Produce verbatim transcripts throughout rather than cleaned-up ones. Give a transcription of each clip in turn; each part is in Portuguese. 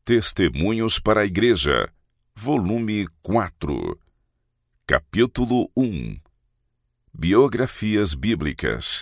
Testemunhos para a Igreja, volume quatro, capítulo um. Biografias bíblicas.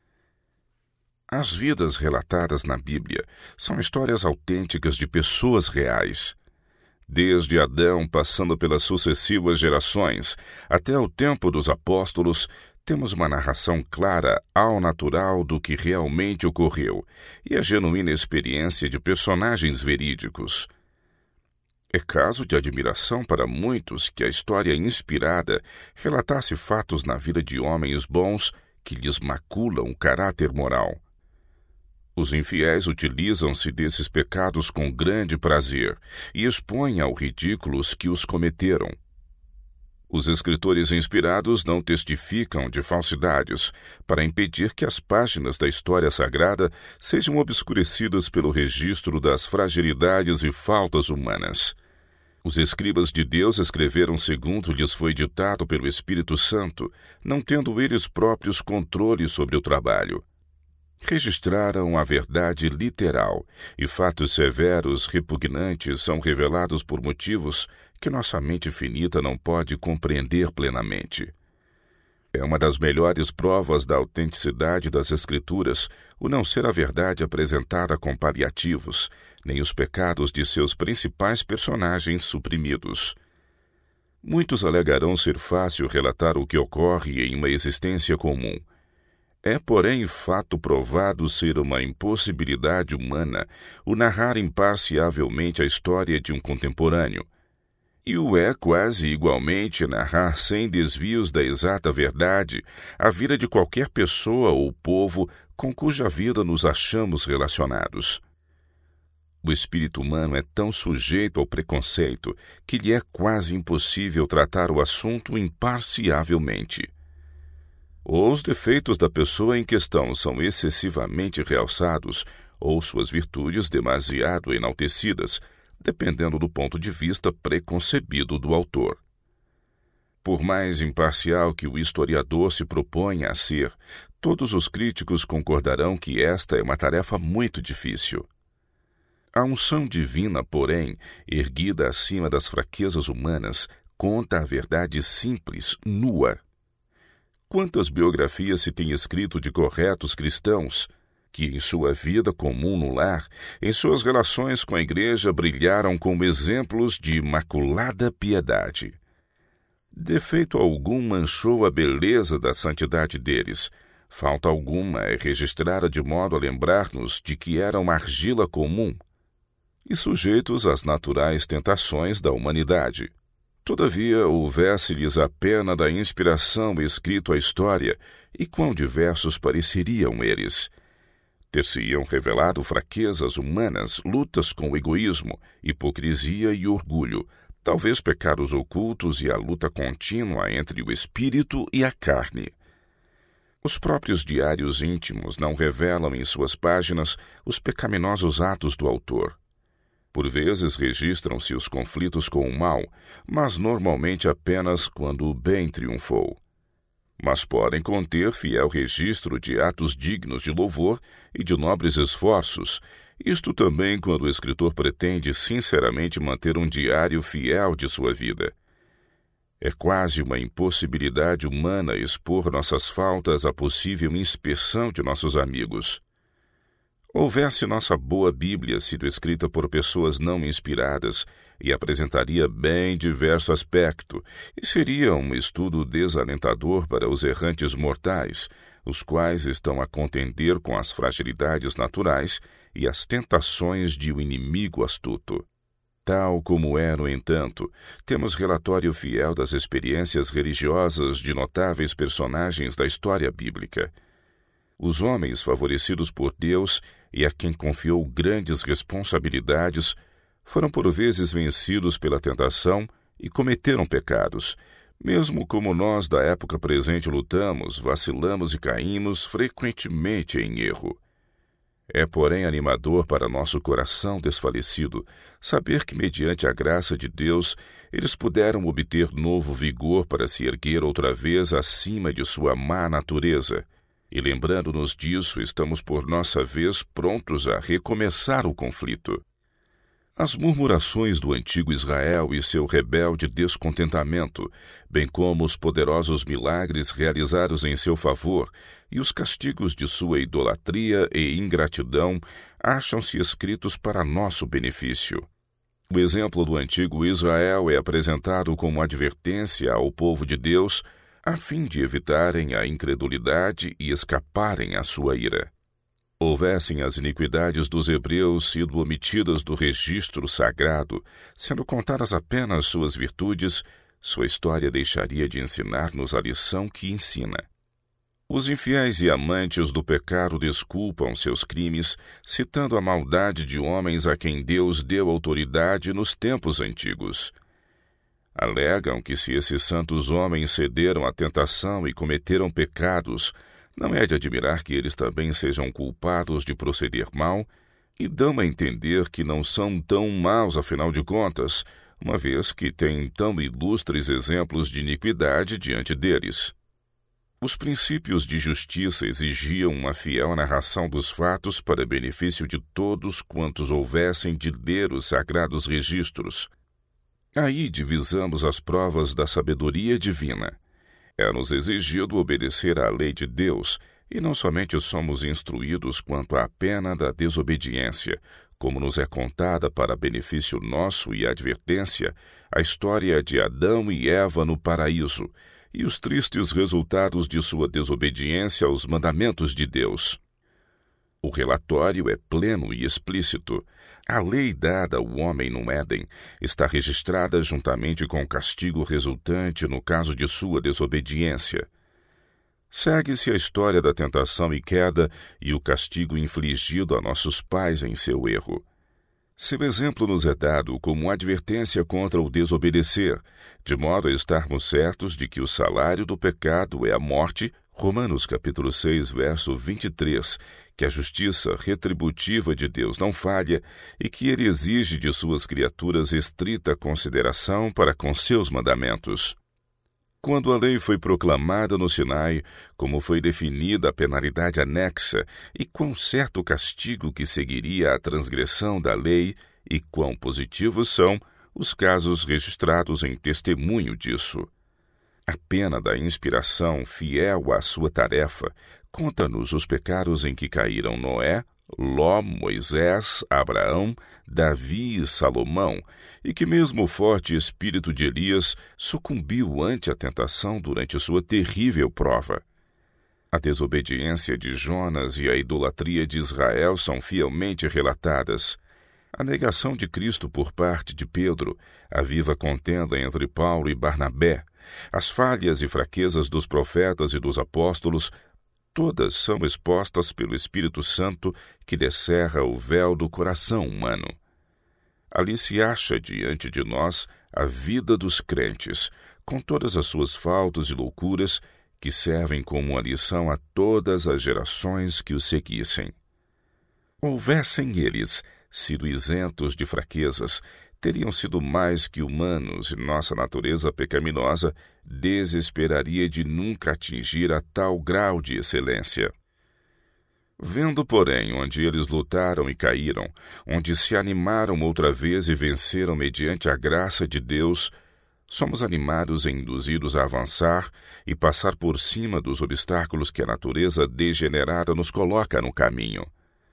As vidas relatadas na Bíblia são histórias autênticas de pessoas reais. Desde Adão, passando pelas sucessivas gerações, até o tempo dos apóstolos, temos uma narração clara ao natural do que realmente ocorreu e a genuína experiência de personagens verídicos. É caso de admiração para muitos que a história inspirada relatasse fatos na vida de homens bons que lhes maculam o caráter moral. Os infiéis utilizam-se desses pecados com grande prazer e expõem ao ridículo os que os cometeram. Os escritores inspirados não testificam de falsidades para impedir que as páginas da história sagrada sejam obscurecidas pelo registro das fragilidades e faltas humanas. Os escribas de Deus escreveram segundo lhes foi ditado pelo Espírito Santo, não tendo eles próprios controle sobre o trabalho. Registraram a verdade literal, e fatos severos, repugnantes, são revelados por motivos que nossa mente finita não pode compreender plenamente. É uma das melhores provas da autenticidade das Escrituras o não ser a verdade apresentada com paliativos, nem os pecados de seus principais personagens suprimidos. Muitos alegarão ser fácil relatar o que ocorre em uma existência comum. É, porém, fato provado ser uma impossibilidade humana o narrar imparcialmente a história de um contemporâneo. E o é quase igualmente narrar sem desvios da exata verdade a vida de qualquer pessoa ou povo com cuja vida nos achamos relacionados. O espírito humano é tão sujeito ao preconceito que lhe é quase impossível tratar o assunto imparcialmente. Ou os defeitos da pessoa em questão são excessivamente realçados, ou suas virtudes demasiado enaltecidas, dependendo do ponto de vista preconcebido do autor. Por mais imparcial que o historiador se proponha a ser, todos os críticos concordarão que esta é uma tarefa muito difícil. A unção divina, porém, erguida acima das fraquezas humanas, conta a verdade simples, nua. Quantas biografias se tem escrito de corretos cristãos que, em sua vida comum no lar, em suas relações com a igreja, brilharam como exemplos de imaculada piedade. Defeito algum manchou a beleza da santidade deles. Falta alguma é registrada de modo a lembrar-nos de que eram argila comum e sujeitos às naturais tentações da humanidade. Todavia, houvesse-lhes a pena da inspiração escrito a história, e quão diversos pareceriam eles. Ter-se-iam revelado fraquezas humanas, lutas com o egoísmo, hipocrisia e orgulho, talvez pecados ocultos e a luta contínua entre o espírito e a carne. Os próprios diários íntimos não revelam em suas páginas os pecaminosos atos do autor. Por vezes registram-se os conflitos com o mal, mas normalmente apenas quando o bem triunfou. Mas podem conter fiel registro de atos dignos de louvor e de nobres esforços, isto também quando o escritor pretende sinceramente manter um diário fiel de sua vida. É quase uma impossibilidade humana expor nossas faltas à possível inspeção de nossos amigos. Houvesse nossa boa Bíblia sido escrita por pessoas não inspiradas, e apresentaria bem diverso aspecto, e seria um estudo desalentador para os errantes mortais, os quais estão a contender com as fragilidades naturais e as tentações de um inimigo astuto. Tal como é, no entanto, temos relatório fiel das experiências religiosas de notáveis personagens da história bíblica. Os homens favorecidos por Deus e a quem confiou grandes responsabilidades foram por vezes vencidos pela tentação e cometeram pecados, mesmo como nós da época presente lutamos, vacilamos e caímos frequentemente em erro. É, porém, animador para nosso coração desfalecido saber que, mediante a graça de Deus, eles puderam obter novo vigor para se erguer outra vez acima de sua má natureza. E lembrando-nos disso, estamos por nossa vez prontos a recomeçar o conflito. As murmurações do antigo Israel e seu rebelde descontentamento, bem como os poderosos milagres realizados em seu favor e os castigos de sua idolatria e ingratidão, acham-se escritos para nosso benefício. O exemplo do antigo Israel é apresentado como advertência ao povo de Deus, a fim de evitarem a incredulidade e escaparem à sua ira. Houvessem as iniquidades dos hebreus sido omitidas do registro sagrado, sendo contadas apenas suas virtudes, sua história deixaria de ensinar-nos a lição que ensina. Os infiéis e amantes do pecado desculpam seus crimes, citando a maldade de homens a quem Deus deu autoridade nos tempos antigos. Alegam que se esses santos homens cederam à tentação e cometeram pecados, não é de admirar que eles também sejam culpados de proceder mal, e dão a entender que não são tão maus afinal de contas, uma vez que têm tão ilustres exemplos de iniquidade diante deles. Os princípios de justiça exigiam uma fiel narração dos fatos para benefício de todos quantos houvessem de ler os sagrados registros. Aí divisamos as provas da sabedoria divina. É-nos exigido obedecer à lei de Deus, e não somente somos instruídos quanto à pena da desobediência, como nos é contada para benefício nosso e advertência a história de Adão e Eva no paraíso, e os tristes resultados de sua desobediência aos mandamentos de Deus. O relatório é pleno e explícito. A lei dada ao homem no Éden está registrada juntamente com o castigo resultante no caso de sua desobediência. Segue-se a história da tentação e queda e o castigo infligido a nossos pais em seu erro. Seu exemplo nos é dado como advertência contra o desobedecer, de modo a estarmos certos de que o salário do pecado é a morte, Romanos capítulo seis, verso vinte e três, que a justiça retributiva de Deus não falha e que ele exige de suas criaturas estrita consideração para com seus mandamentos. Quando a lei foi proclamada no Sinai, como foi definida a penalidade anexa e quão certo o castigo que seguiria à transgressão da lei e quão positivos são os casos registrados em testemunho disso. A pena da inspiração, fiel à sua tarefa, conta-nos os pecados em que caíram Noé, Ló, Moisés, Abraão, Davi e Salomão, e que mesmo o forte espírito de Elias sucumbiu ante a tentação durante sua terrível prova. A desobediência de Jonas e a idolatria de Israel são fielmente relatadas. A negação de Cristo por parte de Pedro, a viva contenda entre Paulo e Barnabé, as falhas e fraquezas dos profetas e dos apóstolos, todas são expostas pelo Espírito Santo que descerra o véu do coração humano. Ali se acha diante de nós a vida dos crentes, com todas as suas faltas e loucuras, que servem como uma lição a todas as gerações que o seguissem. Houvessem eles sido isentos de fraquezas, teriam sido mais que humanos e nossa natureza pecaminosa desesperaria de nunca atingir a tal grau de excelência. Vendo, porém, onde eles lutaram e caíram, onde se animaram outra vez e venceram mediante a graça de Deus, somos animados e induzidos a avançar e passar por cima dos obstáculos que a natureza degenerada nos coloca no caminho.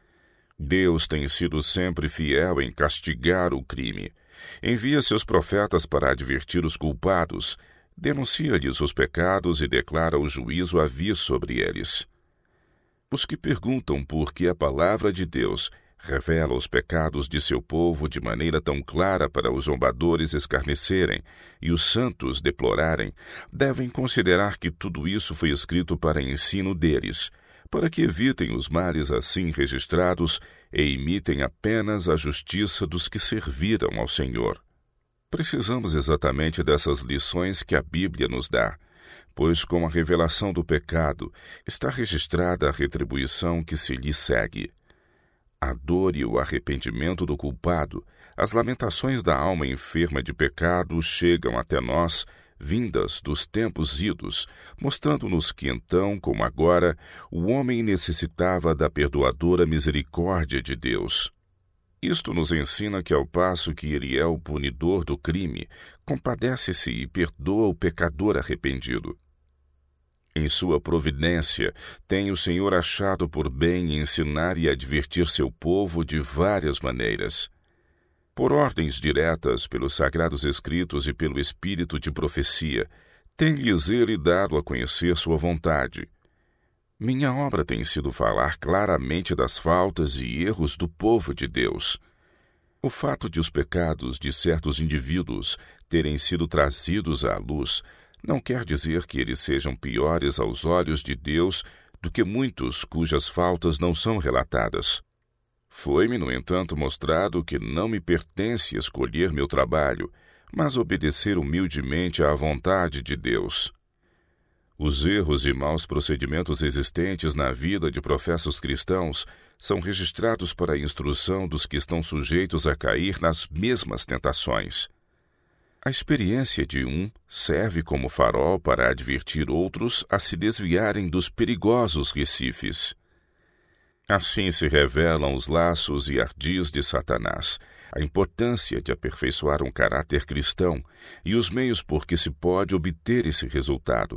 Deus tem sido sempre fiel em castigar o crime. Envia seus profetas para advertir os culpados, denuncia-lhes os pecados e declara o juízo a vir sobre eles. Os que perguntam por que a palavra de Deus revela os pecados de seu povo de maneira tão clara para os zombadores escarnecerem e os santos deplorarem, devem considerar que tudo isso foi escrito para ensino deles, para que evitem os males assim registrados e imitem apenas a justiça dos que serviram ao Senhor. Precisamos exatamente dessas lições que a Bíblia nos dá, pois com a revelação do pecado está registrada a retribuição que se lhe segue. A dor e o arrependimento do culpado, as lamentações da alma enferma de pecado chegam até nós, vindas dos tempos idos, mostrando-nos que então, como agora, o homem necessitava da perdoadora misericórdia de Deus. Isto nos ensina que, ao passo que ele é o punidor do crime, compadece-se e perdoa o pecador arrependido. Em sua providência, tem o Senhor achado por bem ensinar e advertir seu povo de várias maneiras. Por ordens diretas, pelos sagrados escritos e pelo espírito de profecia, tem-lhes ele dado a conhecer sua vontade. Minha obra tem sido falar claramente das faltas e erros do povo de Deus. O fato de os pecados de certos indivíduos terem sido trazidos à luz não quer dizer que eles sejam piores aos olhos de Deus do que muitos cujas faltas não são relatadas. Foi-me, no entanto, mostrado que não me pertence escolher meu trabalho, mas obedecer humildemente à vontade de Deus. Os erros e maus procedimentos existentes na vida de professos cristãos são registrados para a instrução dos que estão sujeitos a cair nas mesmas tentações. A experiência de um serve como farol para advertir outros a se desviarem dos perigosos recifes. Assim se revelam os laços e ardis de Satanás, a importância de aperfeiçoar um caráter cristão e os meios por que se pode obter esse resultado.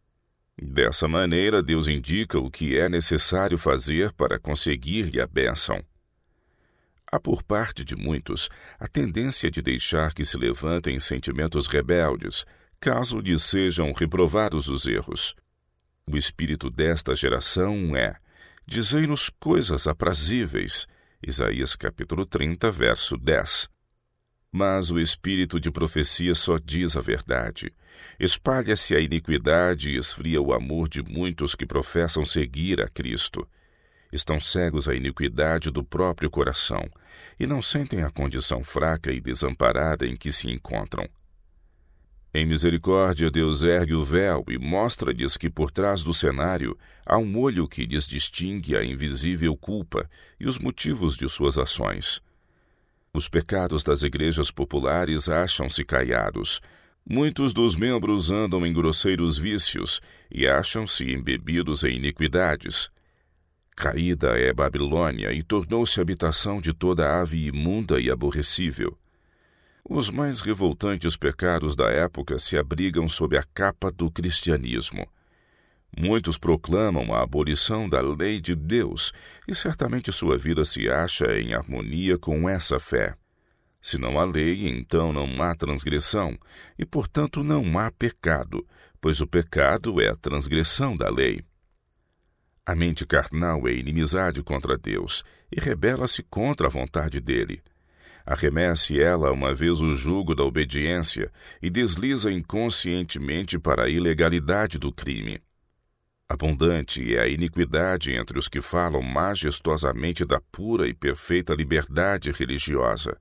Dessa maneira, Deus indica o que é necessário fazer para conseguir-lhe a bênção. Há por parte de muitos a tendência de deixar que se levantem sentimentos rebeldes, caso lhes sejam reprovados os erros. O espírito desta geração é: dizei-nos coisas aprazíveis. Isaías capítulo trinta, verso dez. Mas o espírito de profecia só diz a verdade. Espalha-se a iniquidade e esfria o amor de muitos que professam seguir a Cristo. Estão cegos à iniquidade do próprio coração e não sentem a condição fraca e desamparada em que se encontram. Em misericórdia, Deus ergue o véu e mostra-lhes que por trás do cenário há um olho que lhes distingue a invisível culpa e os motivos de suas ações. Os pecados das igrejas populares acham-se caiados. Muitos dos membros andam em grosseiros vícios e acham-se embebidos em iniquidades. Caída é Babilônia e tornou-se habitação de toda ave imunda e aborrecível. Os mais revoltantes pecados da época se abrigam sob a capa do cristianismo. Muitos proclamam a abolição da lei de Deus e certamente sua vida se acha em harmonia com essa fé. Se não há lei, então não há transgressão e, portanto, não há pecado, pois o pecado é a transgressão da lei. A mente carnal é inimizade contra Deus e rebela-se contra a vontade dele. Arremesse ela uma vez o jugo da obediência e desliza inconscientemente para a ilegalidade do crime. Abundante é a iniquidade entre os que falam majestosamente da pura e perfeita liberdade religiosa.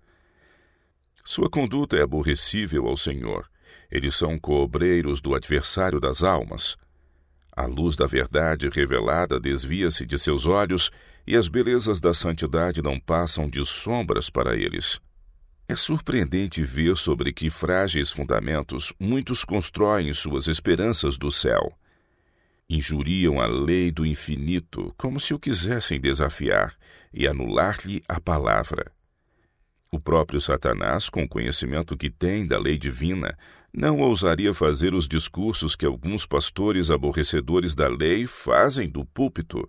Sua conduta é aborrecível ao Senhor. Eles são coobreiros do adversário das almas. A luz da verdade revelada desvia-se de seus olhos e as belezas da santidade não passam de sombras para eles. É surpreendente ver sobre que frágeis fundamentos muitos constroem suas esperanças do céu. Injuriam a lei do infinito como se o quisessem desafiar e anular-lhe a palavra. O próprio Satanás, com o conhecimento que tem da lei divina, não ousaria fazer os discursos que alguns pastores aborrecedores da lei fazem do púlpito.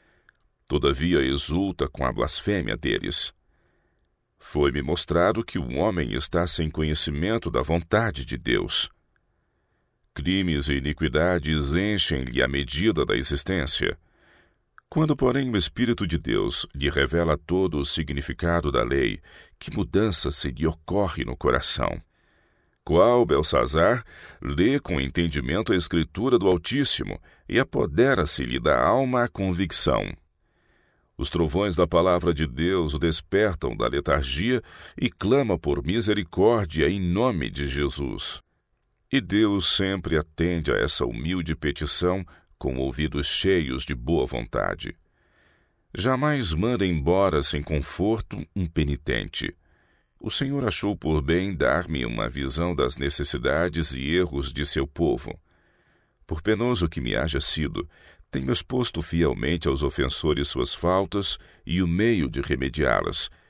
Todavia exulta com a blasfêmia deles. Foi-me mostrado que o homem está sem conhecimento da vontade de Deus. Crimes e iniquidades enchem-lhe a medida da existência. Quando, porém, o Espírito de Deus lhe revela todo o significado da lei, que mudança se lhe ocorre no coração. Qual Belsazar lê com entendimento a Escritura do Altíssimo e apodera-se-lhe da alma a convicção. Os trovões da palavra de Deus o despertam da letargia e clama por misericórdia em nome de Jesus. E Deus sempre atende a essa humilde petição com ouvidos cheios de boa vontade. Jamais manda embora sem conforto um penitente. O Senhor achou por bem dar-me uma visão das necessidades e erros de seu povo. Por penoso que me haja sido, tenho exposto fielmente aos ofensores suas faltas e o meio de remediá-las,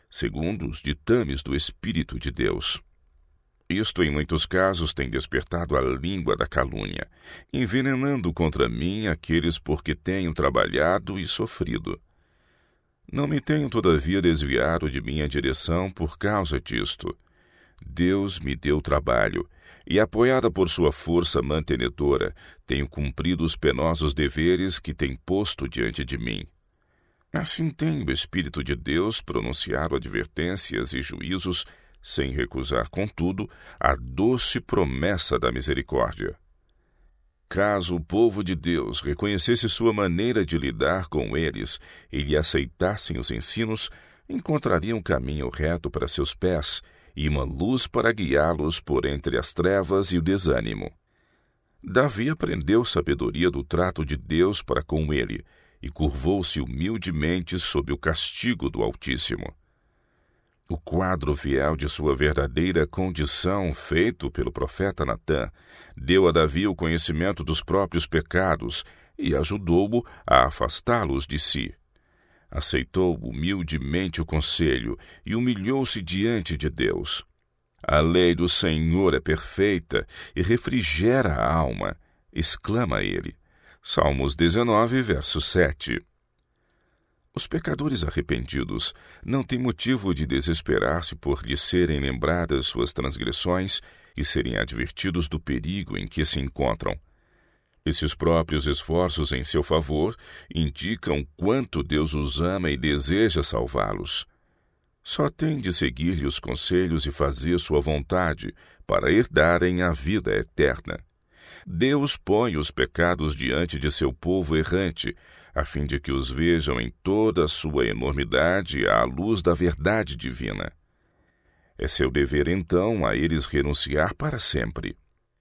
segundo os ditames do Espírito de Deus. Isto, em muitos casos, tem despertado a língua da calúnia, envenenando contra mim aqueles por que tenho trabalhado e sofrido. Não me tenho, todavia, desviado de minha direção por causa disto. Deus me deu trabalho, e, apoiada por sua força mantenedora, tenho cumprido os penosos deveres que tem posto diante de mim. Assim tem o Espírito de Deus pronunciado advertências e juízos, sem recusar, contudo, a doce promessa da misericórdia. Caso o povo de Deus reconhecesse sua maneira de lidar com eles e lhe aceitassem os ensinos, encontrariam um caminho reto para seus pés e uma luz para guiá-los por entre as trevas e o desânimo. Davi aprendeu sabedoria do trato de Deus para com ele e curvou-se humildemente sob o castigo do Altíssimo. O quadro fiel de sua verdadeira condição, feito pelo profeta Natã, deu a Davi o conhecimento dos próprios pecados e ajudou-o a afastá-los de si. Aceitou humildemente o conselho e humilhou-se diante de Deus. A lei do Senhor é perfeita e refrigera a alma, exclama ele. Salmos dezenove, verso sete. Os pecadores arrependidos não têm motivo de desesperar-se por lhes serem lembradas suas transgressões e serem advertidos do perigo em que se encontram. Esses próprios esforços em seu favor indicam quanto Deus os ama e deseja salvá-los. Só têm de seguir-lhe os conselhos e fazer sua vontade para herdarem a vida eterna. Deus põe os pecados diante de seu povo errante, a fim de que os vejam em toda a sua enormidade à luz da verdade divina. É seu dever, então, a eles renunciar para sempre.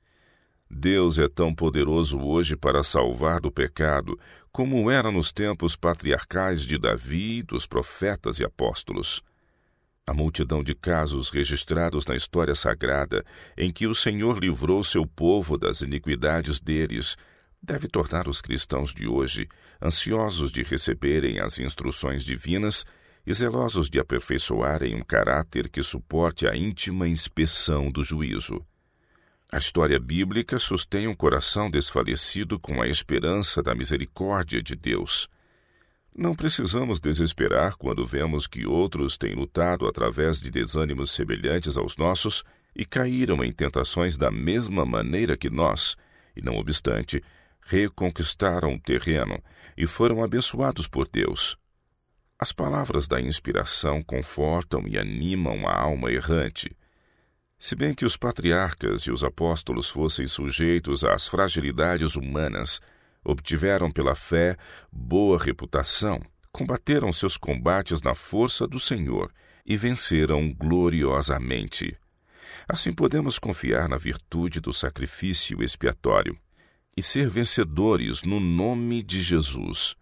Deus é tão poderoso hoje para salvar do pecado, como era nos tempos patriarcais de Davi, dos profetas e apóstolos. A multidão de casos registrados na história sagrada, em que o Senhor livrou seu povo das iniquidades deles, deve tornar os cristãos de hoje ansiosos de receberem as instruções divinas e zelosos de aperfeiçoarem um caráter que suporte a íntima inspeção do juízo. A história bíblica sustém um coração desfalecido com a esperança da misericórdia de Deus. Não precisamos desesperar quando vemos que outros têm lutado através de desânimos semelhantes aos nossos e caíram em tentações da mesma maneira que nós, e, não obstante, reconquistaram o terreno e foram abençoados por Deus. As palavras da inspiração confortam e animam a alma errante. Se bem que os patriarcas e os apóstolos fossem sujeitos às fragilidades humanas, obtiveram pela fé boa reputação, combateram seus combates na força do Senhor e venceram gloriosamente. Assim podemos confiar na virtude do sacrifício expiatório e ser vencedores no nome de Jesus.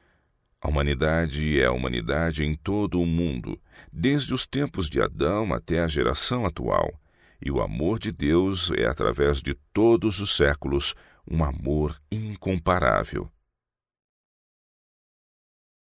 A humanidade é a humanidade em todo o mundo, desde os tempos de Adão até a geração atual, e o amor de Deus é, através de todos os séculos, um amor incomparável.